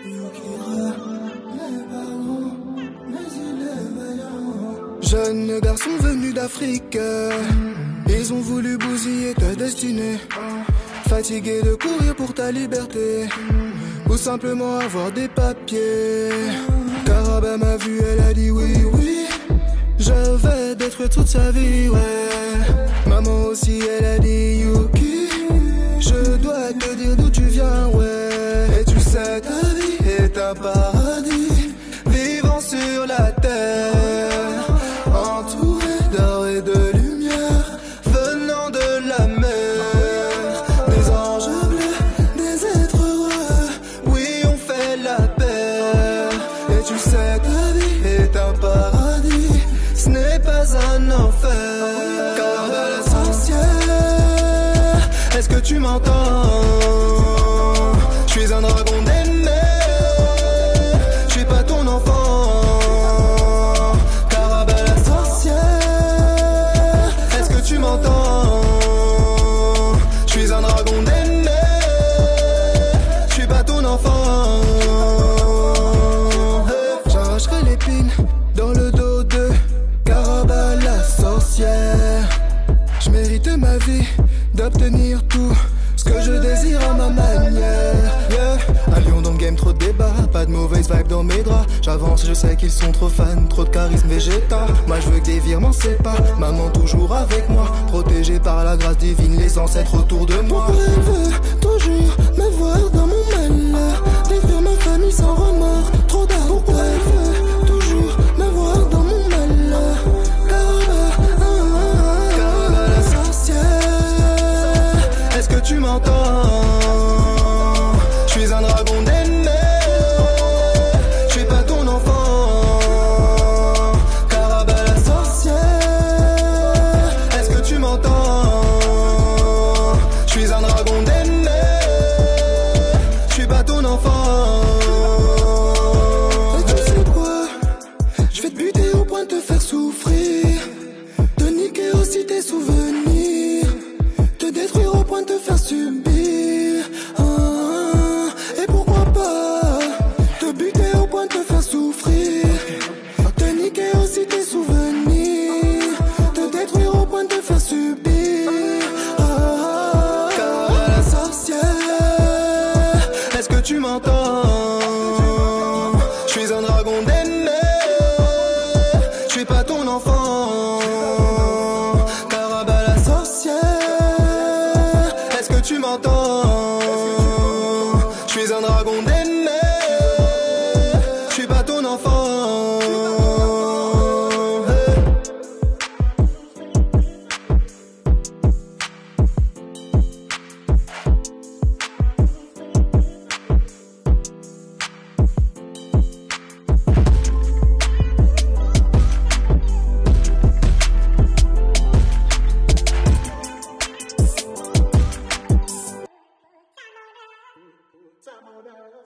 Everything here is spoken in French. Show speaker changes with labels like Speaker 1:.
Speaker 1: Jeunes garçons venus d'Afrique, ils ont voulu bousiller ta destinée. Fatigué de courir pour ta liberté, ou simplement avoir des papiers. Caraba m'a vu, elle a dit oui, oui, je vais détruire toute sa vie, ouais. Maman aussi, elle a dit Yuki, je dois te dire d'où tu viens, ouais. Et tu sais, ta vie est un paradis, vivant sur la terre, entouré d'or et de lumière, venant de la mer. Des anges bleus, des êtres heureux, oui, on fait la paix. Et tu sais, ta vie est un paradis, ce n'est pas un enfer. Caraba la sorcière, est-ce que tu m'entends? Je suis un dragon des mers, je suis pas ton enfant. Caraba la sorcière, est-ce que tu m'entends? Je suis un dragon des mers, je suis pas ton enfant. J'arracherai l'épine dans le dos de Caraba la sorcière. Je mérite ma vie d'obtenir tout ce que je désire à ma manière, yeah. Un lion dans le game, trop de débats, pas de mauvaise vibe dans mes draps. J'avance, je sais qu'ils sont trop fans, trop de charisme végétal. Moi je veux que des virements, c'est pas maman toujours avec moi, protégé par la grâce divine, les ancêtres autour de moi. Pourquoi elle veut toujours me voir dans mon malheur, détruire ma famille sans remords, trop d'art. Pourquoi elle veut toujours me voir dans mon malheur? Caraba la sorcière, est-ce que tu m'entends? Je suis un dragon des mers, je suis pas ton enfant. Caraba la sorcière, est-ce que tu m'entends? Je suis un dragon des mers, je suis pas ton enfant. Et tu sais quoi? Je vais te buter au point de te faire souffrir, te niquer aussi tes souvenirs, te détruire au point de te faire subir. Et pourquoi pas te buter au point de te faire souffrir, te niquer aussi tes souvenirs, te détruire au point de te faire subir. Caraba la sorcière, est-ce que tu m'entends? Je suis un dragon des mers, je suis pas ton enfant. Caraba la sorcière, est-ce que tu m'entends? Je suis un dragon des mers,